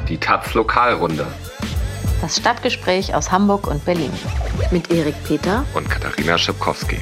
Die taz Lokalrunde. Das Stadtgespräch aus Hamburg und Berlin. Mit Erik Peter und Katharina Schipkowski.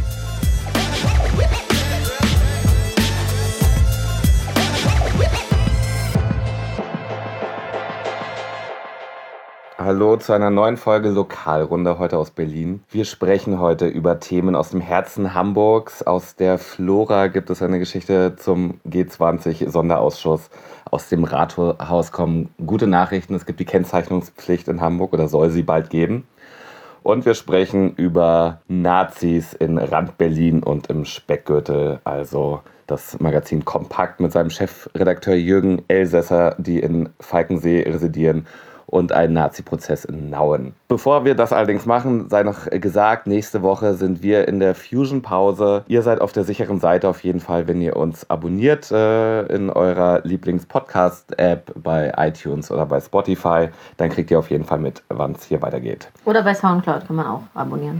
Hallo zu einer neuen Folge Lokalrunde, heute aus Berlin. Wir sprechen heute über Themen aus dem Herzen Hamburgs. Aus der Flora gibt es eine Geschichte zum G20-Sonderausschuss. Aus dem Rathaus kommen gute Nachrichten. Es gibt die Kennzeichnungspflicht in Hamburg oder soll sie bald geben. Und wir sprechen über Nazis in Rand-Berlin und im Speckgürtel, also das Magazin Kompakt mit seinem Chefredakteur Jürgen Elsässer, die in Falkensee residieren, und einen Nazi-Prozess in Nauen. Bevor wir das allerdings machen, sei noch gesagt, nächste Woche sind wir in der Fusion-Pause. Ihr seid auf der sicheren Seite auf jeden Fall, wenn ihr uns abonniert in eurer Lieblings-Podcast-App bei iTunes oder bei Spotify. Dann kriegt ihr auf jeden Fall mit, wann es hier weitergeht. Oder bei Soundcloud kann man auch abonnieren.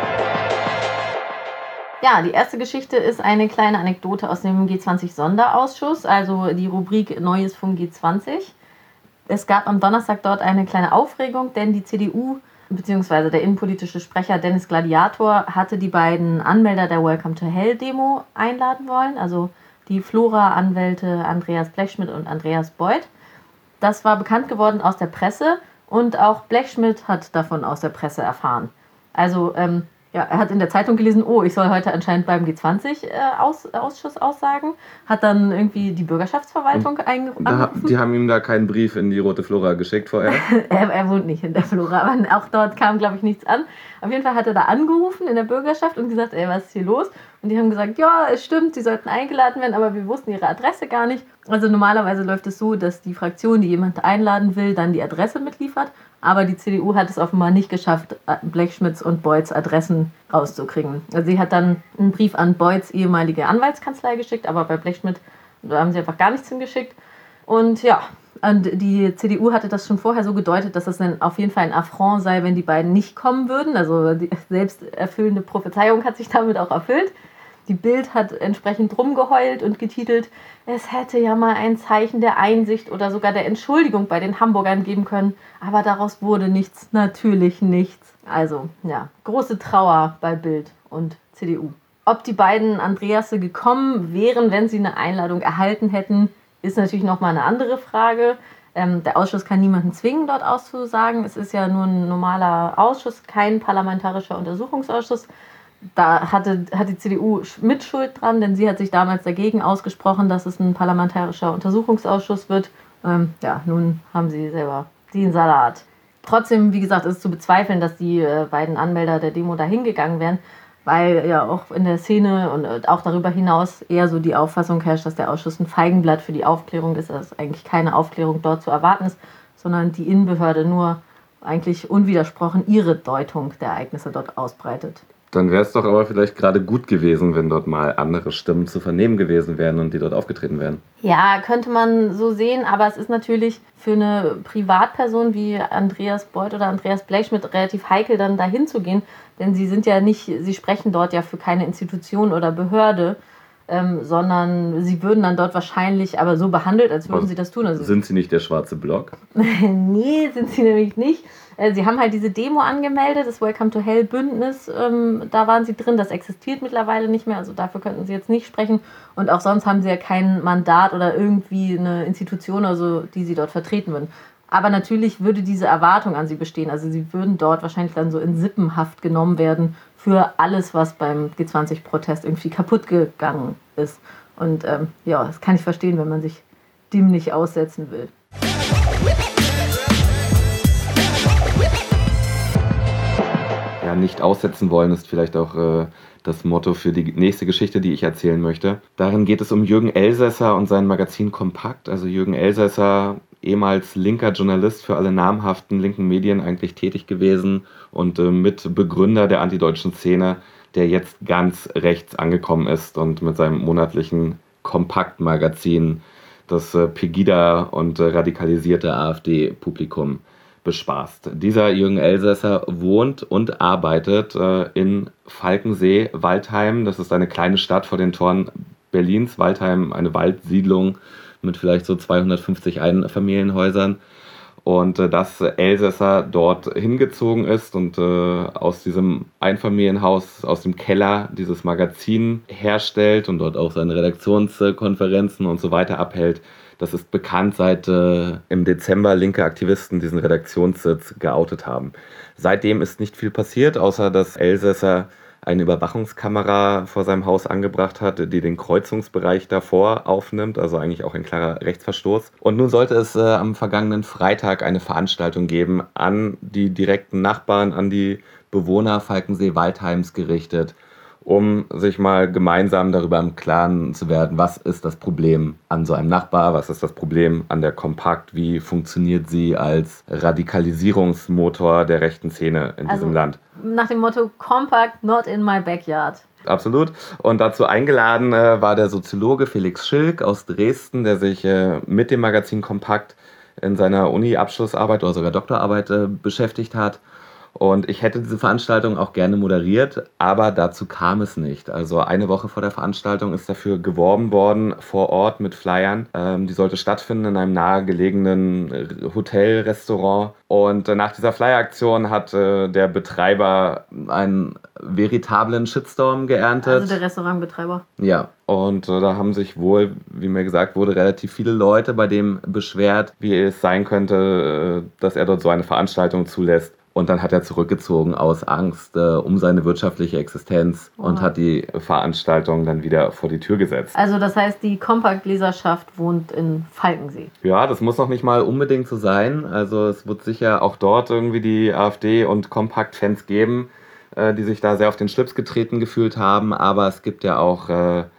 Ja, die erste Geschichte ist eine kleine Anekdote aus dem G20-Sonderausschuss, also die Rubrik Neues vom G20. Es gab am Donnerstag dort eine kleine Aufregung, denn die CDU bzw. der innenpolitische Sprecher Dennis Gladiator hatte die beiden Anmelder der Welcome to Hell Demo einladen wollen, also die Flora-Anwälte Andreas Blechschmidt und Andreas Beuth. Das war bekannt geworden aus der Presse und auch Blechschmidt hat davon aus der Presse erfahren. Also er hat in der Zeitung gelesen, ich soll heute anscheinend beim G20-Ausschuss aussagen, hat dann irgendwie die Bürgerschaftsverwaltung angerufen. Die haben ihm da keinen Brief in die Rote Flora geschickt vorher? Er wohnt nicht in der Flora, aber auch dort kam, glaube ich, nichts an. Auf jeden Fall hat er da angerufen in der Bürgerschaft und gesagt, was ist hier los? Und die haben gesagt, ja, es stimmt, sie sollten eingeladen werden, aber wir wussten ihre Adresse gar nicht. Also normalerweise läuft es so, dass die Fraktion, die jemanden einladen will, dann die Adresse mitliefert. Aber die CDU hat es offenbar nicht geschafft, Blechschmidts und Beuths Adressen rauszukriegen. Also sie hat dann einen Brief an Beuths ehemalige Anwaltskanzlei geschickt, aber bei Blechschmidt haben sie einfach gar nichts hingeschickt. Und ja, und die CDU hatte das schon vorher so gedeutet, dass das dann auf jeden Fall ein Affront sei, wenn die beiden nicht kommen würden. Also die selbsterfüllende Prophezeiung hat sich damit auch erfüllt. Die Bild hat entsprechend rumgeheult und getitelt, es hätte ja mal ein Zeichen der Einsicht oder sogar der Entschuldigung bei den Hamburgern geben können, aber daraus wurde nichts, natürlich nichts. Also, ja, große Trauer bei Bild und CDU. Ob die beiden Andreasse gekommen wären, wenn sie eine Einladung erhalten hätten, ist natürlich nochmal eine andere Frage. Der Ausschuss kann niemanden zwingen, dort auszusagen. Es ist ja nur ein normaler Ausschuss, kein parlamentarischer Untersuchungsausschuss. Da hatte die CDU Mitschuld dran, denn sie hat sich damals dagegen ausgesprochen, dass es ein parlamentarischer Untersuchungsausschuss wird. Nun haben sie selber den Salat. Trotzdem, wie gesagt, ist es zu bezweifeln, dass die beiden Anmelder der Demo da hingegangen wären, weil ja auch in der Szene und auch darüber hinaus eher so die Auffassung herrscht, dass der Ausschuss ein Feigenblatt für die Aufklärung ist, dass eigentlich keine Aufklärung dort zu erwarten ist, sondern die Innenbehörde nur eigentlich unwidersprochen ihre Deutung der Ereignisse dort ausbreitet. Dann wäre es doch aber vielleicht gerade gut gewesen, wenn dort mal andere Stimmen zu vernehmen gewesen wären und die dort aufgetreten wären. Ja, könnte man so sehen, aber es ist natürlich für eine Privatperson wie Andreas Beuth oder Andreas Blechschmidt relativ heikel, dann dahin zu gehen, denn sie sprechen dort ja für keine Institution oder Behörde, sondern sie würden dann dort wahrscheinlich aber so behandelt, als würden sie das tun. Also, sind sie nicht der schwarze Block? Nee, sind sie nämlich nicht. Sie haben halt diese Demo angemeldet, das Welcome to Hell Bündnis, da waren sie drin, das existiert mittlerweile nicht mehr, also dafür könnten sie jetzt nicht sprechen. Und auch sonst haben sie ja kein Mandat oder irgendwie eine Institution oder so, die sie dort vertreten würden. Aber natürlich würde diese Erwartung an sie bestehen, also sie würden dort wahrscheinlich dann so in Sippenhaft genommen werden für alles, was beim G20-Protest irgendwie kaputt gegangen ist. Und das kann ich verstehen, wenn man sich dem nicht aussetzen will. Ja, nicht aussetzen wollen ist vielleicht auch das Motto für die nächste Geschichte, die ich erzählen möchte. Darin geht es um Jürgen Elsässer und sein Magazin Kompakt. Also Jürgen Elsässer, ehemals linker Journalist für alle namhaften linken Medien eigentlich tätig gewesen und Mitbegründer der antideutschen Szene, der jetzt ganz rechts angekommen ist und mit seinem monatlichen Kompakt-Magazin das Pegida und radikalisierte AfD-Publikum bespaßt. Dieser Jürgen Elsässer wohnt und arbeitet in Falkensee-Waldheim. Das ist eine kleine Stadt vor den Toren Berlins. Waldheim, eine Waldsiedlung mit vielleicht so 250 Einfamilienhäusern. und dass Elsässer dort hingezogen ist und aus diesem Einfamilienhaus, aus dem Keller dieses Magazin herstellt und dort auch seine Redaktionskonferenzen und so weiter abhält. Das ist bekannt, seit im Dezember linke Aktivisten diesen Redaktionssitz geoutet haben. Seitdem ist nicht viel passiert, außer dass Elsässer eine Überwachungskamera vor seinem Haus angebracht hat, die den Kreuzungsbereich davor aufnimmt, also eigentlich auch ein klarer Rechtsverstoß. Und nun sollte es am vergangenen Freitag eine Veranstaltung geben an die direkten Nachbarn, an die Bewohner Falkensee-Waldheims gerichtet, um sich mal gemeinsam darüber im Klaren zu werden, was ist das Problem an so einem Nachbar, was ist das Problem an der Kompakt, wie funktioniert sie als Radikalisierungsmotor der rechten Szene in diesem Land. Nach dem Motto Compact, not in my backyard. Absolut. Und dazu eingeladen war der Soziologe Felix Schilk aus Dresden, der sich mit dem Magazin Kompakt in seiner Uni-Abschlussarbeit oder sogar Doktorarbeit beschäftigt hat. Und ich hätte diese Veranstaltung auch gerne moderiert, aber dazu kam es nicht. Also eine Woche vor der Veranstaltung ist dafür geworben worden vor Ort mit Flyern. Die sollte stattfinden in einem nahegelegenen Hotel-Restaurant. Und nach dieser Flyer-Aktion hat der Betreiber einen veritablen Shitstorm geerntet. Also der Restaurantbetreiber. Ja, und da haben sich wohl, wie mir gesagt wurde, relativ viele Leute bei dem beschwert, wie es sein könnte, dass er dort so eine Veranstaltung zulässt. Und dann hat er zurückgezogen aus Angst um seine wirtschaftliche Existenz und hat die Veranstaltung dann wieder vor die Tür gesetzt. Also das heißt, die Compact-Leserschaft wohnt in Falkensee. Ja, das muss noch nicht mal unbedingt so sein. Also es wird sicher auch dort irgendwie die AfD- und Compact-Fans geben, die sich da sehr auf den Schlips getreten gefühlt haben. Aber es gibt ja auch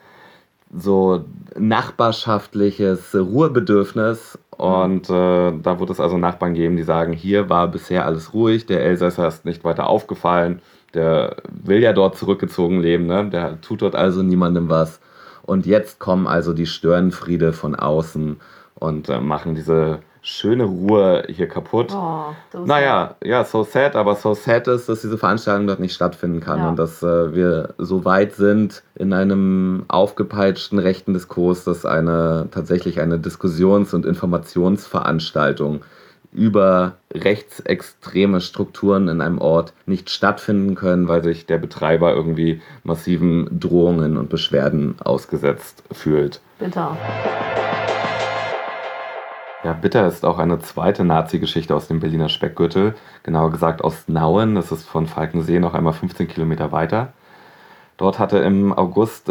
so nachbarschaftliches Ruhebedürfnis. Und da wird es also Nachbarn geben, die sagen, hier war bisher alles ruhig, der Elsässer ist nicht weiter aufgefallen, der will ja dort zurückgezogen leben, ne? Der tut dort also niemandem was. Und jetzt kommen also die Störenfriede von außen und machen diese schöne Ruhe hier kaputt. So naja, ja, so sad, aber so sad ist, dass diese Veranstaltung dort nicht stattfinden kann und dass wir so weit sind in einem aufgepeitschten rechten Diskurs, dass tatsächlich eine Diskussions- und Informationsveranstaltung über rechtsextreme Strukturen in einem Ort nicht stattfinden können, weil sich der Betreiber irgendwie massiven Drohungen und Beschwerden ausgesetzt fühlt. Bitter. Ja, bitter ist auch eine zweite Nazi-Geschichte aus dem Berliner Speckgürtel, genauer gesagt aus Nauen, das ist von Falkensee noch einmal 15 Kilometer weiter. Dort hatte im August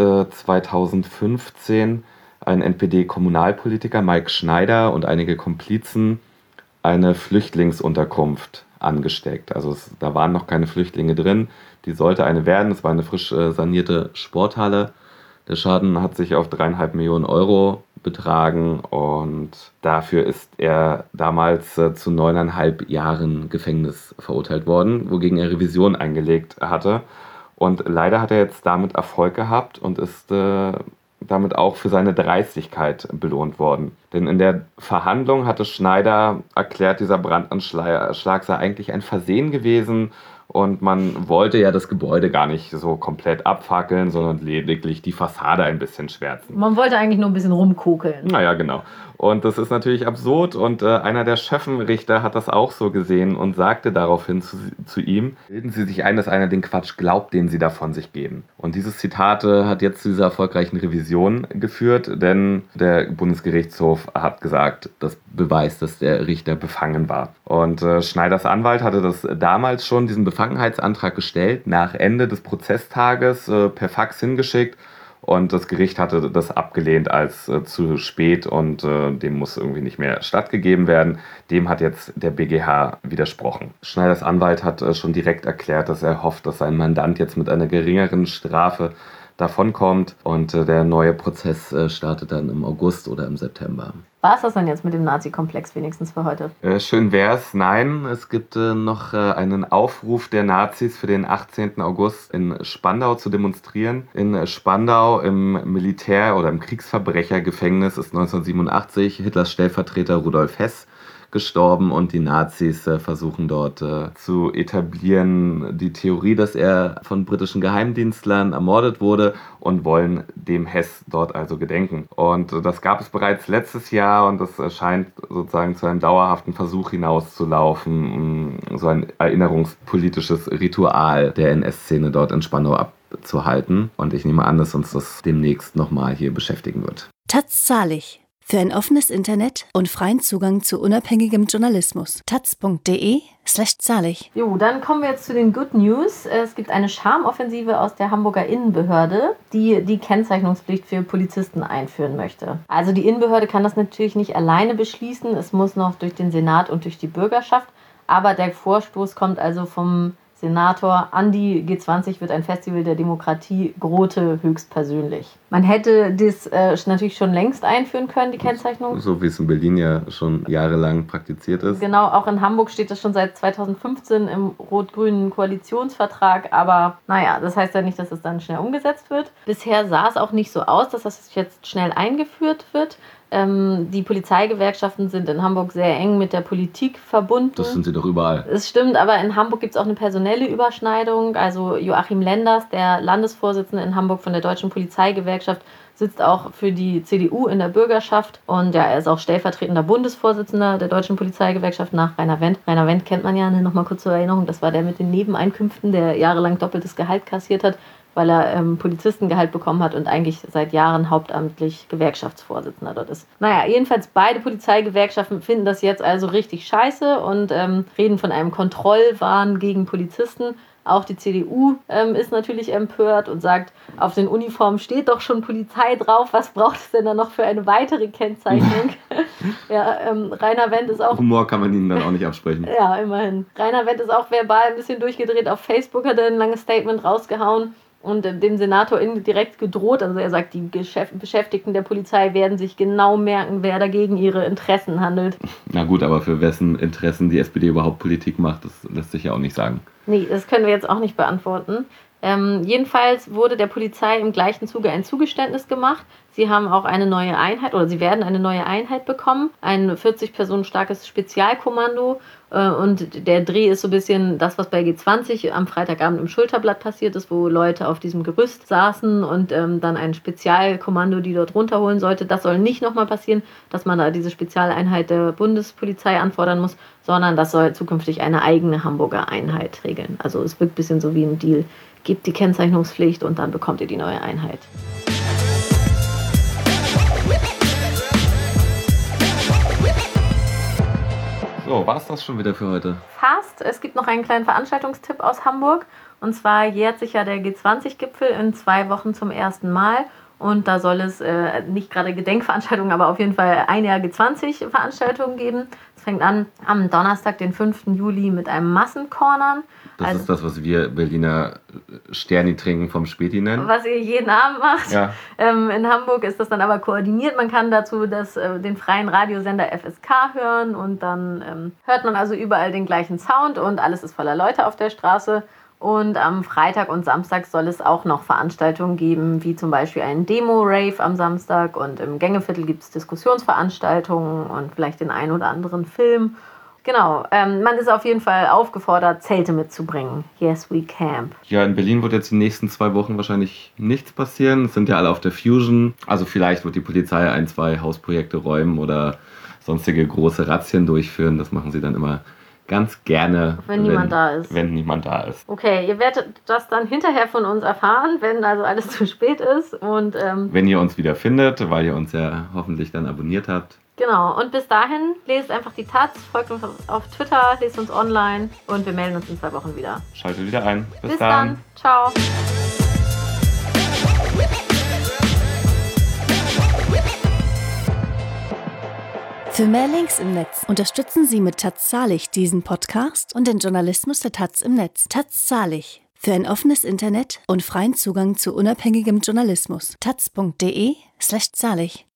2015 ein NPD-Kommunalpolitiker, Mike Schneider, und einige Komplizen eine Flüchtlingsunterkunft angesteckt. Also da waren noch keine Flüchtlinge drin, die sollte eine werden, es war eine frisch sanierte Sporthalle. Der Schaden hat sich auf 3,5 Millionen Euro betragen und dafür ist er damals zu 9,5 Jahren Gefängnis verurteilt worden, wogegen er Revision eingelegt hatte. Und leider hat er jetzt damit Erfolg gehabt und ist damit auch für seine Dreistigkeit belohnt worden. Denn in der Verhandlung hatte Schneider erklärt, dieser Brandanschlag sei eigentlich ein Versehen gewesen. Und man wollte ja das Gebäude gar nicht so komplett abfackeln, sondern lediglich die Fassade ein bisschen schwärzen. Man wollte eigentlich nur ein bisschen rumkokeln. Naja, genau. Und das ist natürlich absurd. Und einer der Schöffenrichter hat das auch so gesehen und sagte daraufhin zu ihm, bilden Sie sich ein, dass einer den Quatsch glaubt, den Sie da von sich geben. Und dieses Zitat hat jetzt zu dieser erfolgreichen Revision geführt, denn der Bundesgerichtshof hat gesagt, das beweist, dass der Richter befangen war. Und Schneiders Anwalt hatte das damals schon, diesen Befangenheitsantrag gestellt, nach Ende des Prozesstages per Fax hingeschickt. Und das Gericht hatte das abgelehnt als zu spät und dem muss irgendwie nicht mehr stattgegeben werden. Dem hat jetzt der BGH widersprochen. Schneiders Anwalt hat schon direkt erklärt, dass er hofft, dass sein Mandant jetzt mit einer geringeren Strafe davonkommt und der neue Prozess startet dann im August oder im September. War es das dann jetzt mit dem Nazi-Komplex wenigstens für heute? Schön wär's. Nein, es gibt noch einen Aufruf der Nazis für den 18. August in Spandau zu demonstrieren. In Spandau im Militär- oder im Kriegsverbrechergefängnis ist 1987 Hitlers Stellvertreter Rudolf Hess gestorben und die Nazis versuchen dort zu etablieren die Theorie, dass er von britischen Geheimdienstlern ermordet wurde und wollen dem Hess dort also gedenken. Und das gab es bereits letztes Jahr und das scheint sozusagen zu einem dauerhaften Versuch hinauszulaufen, so ein erinnerungspolitisches Ritual der NS-Szene dort in Spandau abzuhalten. Und ich nehme an, dass uns das demnächst nochmal hier beschäftigen wird. Taz Zahlig. Für ein offenes Internet und freien Zugang zu unabhängigem Journalismus. taz.de/zahlig. Jo, dann kommen wir jetzt zu den Good News. Es gibt eine Charmoffensive aus der Hamburger Innenbehörde, die die Kennzeichnungspflicht für Polizisten einführen möchte. Also die Innenbehörde kann das natürlich nicht alleine beschließen. Es muss noch durch den Senat und durch die Bürgerschaft. Aber der Vorstoß kommt also vom Senator an die G20 wird ein Festival der Demokratie, Grote höchstpersönlich. Man hätte das natürlich schon längst einführen können, die Kennzeichnung. So wie es in Berlin ja schon jahrelang praktiziert ist. Genau, auch in Hamburg steht das schon seit 2015 im rot-grünen Koalitionsvertrag. Aber naja, das heißt ja nicht, dass es dann schnell umgesetzt wird. Bisher sah es auch nicht so aus, dass das jetzt schnell eingeführt wird. Die Polizeigewerkschaften sind in Hamburg sehr eng mit der Politik verbunden. Das sind sie doch überall. Es stimmt, aber in Hamburg gibt es auch eine personelle Überschneidung. Also Joachim Lenders, der Landesvorsitzende in Hamburg von der Deutschen Polizeigewerkschaft, sitzt auch für die CDU in der Bürgerschaft. Und ja, er ist auch stellvertretender Bundesvorsitzender der Deutschen Polizeigewerkschaft nach Rainer Wendt. Rainer Wendt kennt man ja, nochmal kurz zur Erinnerung, das war der mit den Nebeneinkünften, der jahrelang doppeltes Gehalt kassiert hat, weil er Polizistengehalt bekommen hat und eigentlich seit Jahren hauptamtlich Gewerkschaftsvorsitzender dort ist. Naja, jedenfalls beide Polizeigewerkschaften finden das jetzt also richtig scheiße und reden von einem Kontrollwahn gegen Polizisten. Auch die CDU ist natürlich empört und sagt, auf den Uniformen steht doch schon Polizei drauf, was braucht es denn da noch für eine weitere Kennzeichnung? Ja, Rainer Wendt ist auch... Humor kann man ihnen dann auch nicht absprechen. Ja, immerhin. Rainer Wendt ist auch verbal ein bisschen durchgedreht. Auf Facebook hat er ein langes Statement rausgehauen und dem Senator indirekt gedroht. Also er sagt, die Beschäftigten der Polizei werden sich genau merken, wer dagegen ihre Interessen handelt. Na gut, aber für wessen Interessen die SPD überhaupt Politik macht, das lässt sich ja auch nicht sagen. Nee, das können wir jetzt auch nicht beantworten. Jedenfalls wurde der Polizei im gleichen Zuge ein Zugeständnis gemacht. Sie haben auch eine neue Einheit oder sie werden eine neue Einheit bekommen, ein 40 Personen starkes Spezialkommando und der Dreh ist so ein bisschen das, was bei G20 am Freitagabend im Schulterblatt passiert ist, wo Leute auf diesem Gerüst saßen und dann ein Spezialkommando, die dort runterholen sollte. Das soll nicht nochmal passieren, dass man da diese Spezialeinheit der Bundespolizei anfordern muss, sondern das soll zukünftig eine eigene Hamburger Einheit regeln. Also es wirkt ein bisschen so wie ein Deal. Gebt die Kennzeichnungspflicht und dann bekommt ihr die neue Einheit. So, war es das schon wieder für heute? Fast. Es gibt noch einen kleinen Veranstaltungstipp aus Hamburg. Und zwar jährt sich ja der G20-Gipfel in 2 Wochen zum ersten Mal. Und da soll es nicht gerade Gedenkveranstaltungen, aber auf jeden Fall ein Jahr G20-Veranstaltungen geben. Es fängt an am Donnerstag, den 5. Juli mit einem Massenkornern. Das ist das, was wir Berliner Sterni trinken vom Späti nennen. Was ihr jeden Abend macht. Ja. In Hamburg ist das dann aber koordiniert. Man kann dazu den freien Radiosender FSK hören und dann hört man also überall den gleichen Sound und alles ist voller Leute auf der Straße. Und am Freitag und Samstag soll es auch noch Veranstaltungen geben, wie zum Beispiel einen Demo-Rave am Samstag. Und im Gängeviertel gibt es Diskussionsveranstaltungen und vielleicht den einen oder anderen Film. Genau, man ist auf jeden Fall aufgefordert, Zelte mitzubringen. Yes, we camp. Ja, in Berlin wird jetzt die nächsten 2 Wochen wahrscheinlich nichts passieren. Es sind ja alle auf der Fusion. Also vielleicht wird die Polizei 1, 2 Hausprojekte räumen oder sonstige große Razzien durchführen. Das machen sie dann immer ganz gerne, wenn niemand da ist. Wenn niemand da ist. Okay, ihr werdet das dann hinterher von uns erfahren, wenn also alles zu spät ist. Und wenn ihr uns wieder findet, weil ihr uns ja hoffentlich dann abonniert habt. Genau, und bis dahin lest einfach die Taz, folgt uns auf Twitter, lest uns online und wir melden uns in 2 Wochen wieder. Schaltet wieder ein. Bis dann. Ciao. Für mehr Links im Netz unterstützen Sie mit Taz Zahlig diesen Podcast und den Journalismus der Taz im Netz. Taz Zahlig. Für ein offenes Internet und freien Zugang zu unabhängigem Journalismus. taz.de/zahlig